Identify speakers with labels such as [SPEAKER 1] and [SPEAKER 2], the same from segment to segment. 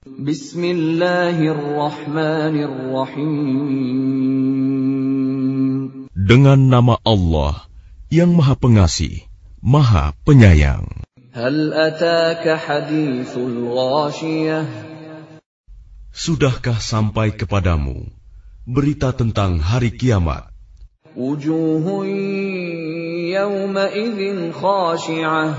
[SPEAKER 1] Bismillahirrahmanirrahim. Dengan nama Allah yang Maha Pengasih, Maha Penyayang.
[SPEAKER 2] Hal ataka hadithul ghashiyah.
[SPEAKER 1] Sudahkah sampai kepadamu berita tentang hari kiamat?
[SPEAKER 2] Wujuhun yawma idzin khashi'ah.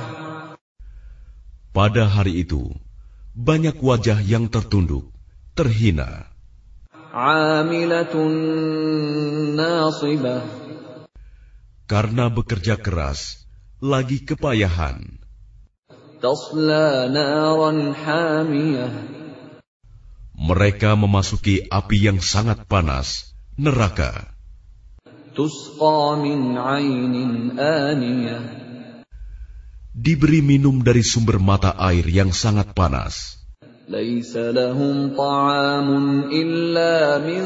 [SPEAKER 1] Pada hari itu banyak wajah yang tertunduk, terhina.
[SPEAKER 2] Amilatun nasibah.
[SPEAKER 1] Karena bekerja keras, lagi kepayahan.
[SPEAKER 2] Tasla naran hamiyah.
[SPEAKER 1] Mereka memasuki api yang sangat panas, neraka.
[SPEAKER 2] Tusqa min 'ainin aniyah.
[SPEAKER 1] Diberi minum dari sumber mata air yang sangat panas.
[SPEAKER 2] Laisa lahum ta'amun illa min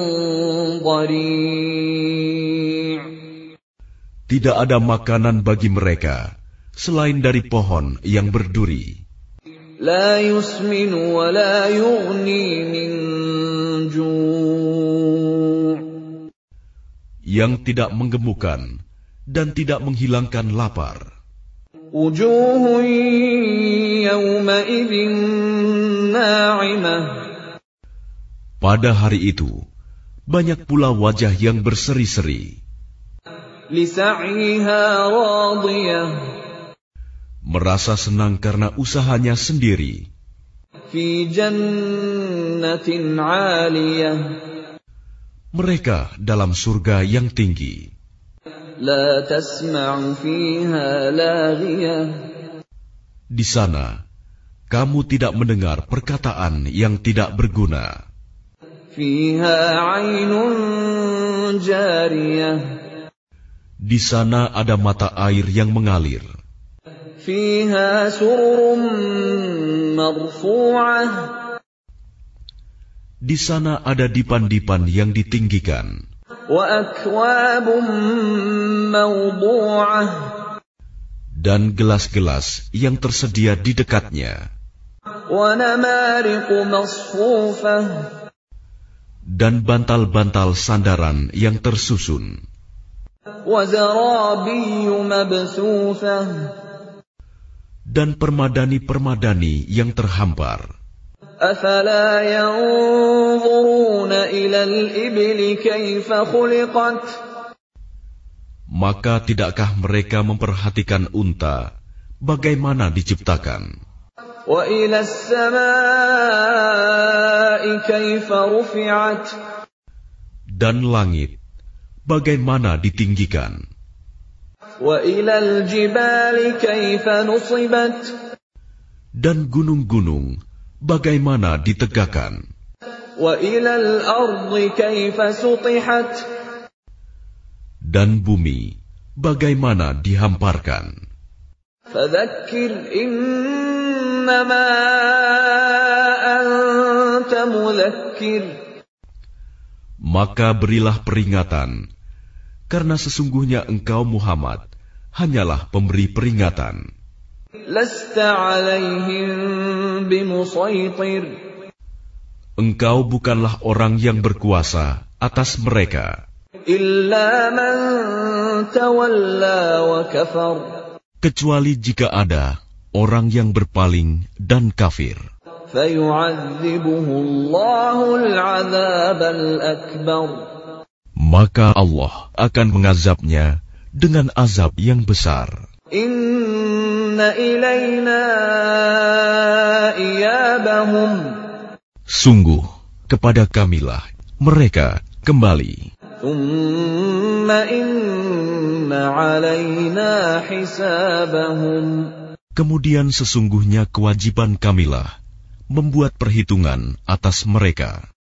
[SPEAKER 2] dhari'.
[SPEAKER 1] Tidak ada makanan bagi mereka selain dari pohon yang berduri.
[SPEAKER 2] La yusminu wa la yughni min ju'.
[SPEAKER 1] Yang tidak menggemukkan dan tidak menghilangkan lapar.
[SPEAKER 2] Wujuhun yawma idzin na'imah.
[SPEAKER 1] Pada hari itu banyak pula wajah yang berseri-seri.
[SPEAKER 2] Li sa'yiha radiyah.
[SPEAKER 1] Merasa senang karena usahanya sendiri.
[SPEAKER 2] Fi jannatin 'aliyah.
[SPEAKER 1] Mereka dalam surga yang tinggi.
[SPEAKER 2] La tasma'u fiha laghiyah.
[SPEAKER 1] Di sana kamu tidak mendengar perkataan yang tidak berguna.
[SPEAKER 2] Fiha 'ainun jariyah.
[SPEAKER 1] Di sana ada mata air yang mengalir.
[SPEAKER 2] Fiha sururun marfu'ah.
[SPEAKER 1] Di sana ada dipan-dipan yang ditinggikan.
[SPEAKER 2] Wa akwabun mawdu'ah.
[SPEAKER 1] Dan gelas-gelas yang tersedia di dekatnya.
[SPEAKER 2] Wa namariqu masfufah.
[SPEAKER 1] Dan bantal-bantal sandaran yang tersusun.
[SPEAKER 2] Wa zarabiyyu mabthufah.
[SPEAKER 1] Dan permadani-permadani yang terhampar.
[SPEAKER 2] Afala yanzuruna ila al-ibli kaifa khuliqat.
[SPEAKER 1] Maka tidakkah mereka memperhatikan unta bagaimana diciptakan?
[SPEAKER 2] Wa ila as-samaa'i kaifa rufi'at.
[SPEAKER 1] Dan langit bagaimana ditinggikan?
[SPEAKER 2] Wa ila al-jibali kaifa nusibat.
[SPEAKER 1] Dan gunung-gunung bagaimana ditegakkan?
[SPEAKER 2] Wa ila al-ardi kaifa sutihat.
[SPEAKER 1] Dan bumi bagaimana dihamparkan?
[SPEAKER 2] Fadzakkir innama anta mudzakkir.
[SPEAKER 1] Maka berilah peringatan, karena sesungguhnya engkau Muhammad hanyalah pemberi peringatan.
[SPEAKER 2] Lasta 'alaihim bimusaitir.
[SPEAKER 1] Engkau bukanlah orang yang berkuasa atas mereka.
[SPEAKER 2] Illa man tawalla wa kafar.
[SPEAKER 1] Kecuali jika ada orang yang berpaling dan kafir.
[SPEAKER 2] Fayu'adzibuhu Allahu al-'adzab al-akbar.
[SPEAKER 1] Maka Allah akan mengazabnya dengan azab yang besar.
[SPEAKER 2] Inna ilayna iyabahum.
[SPEAKER 1] Sungguh kepada kamilah mereka kembali.
[SPEAKER 2] Thumma inna alayna hisabahum.
[SPEAKER 1] Kemudian sesungguhnya kewajiban kamilah membuat perhitungan atas mereka.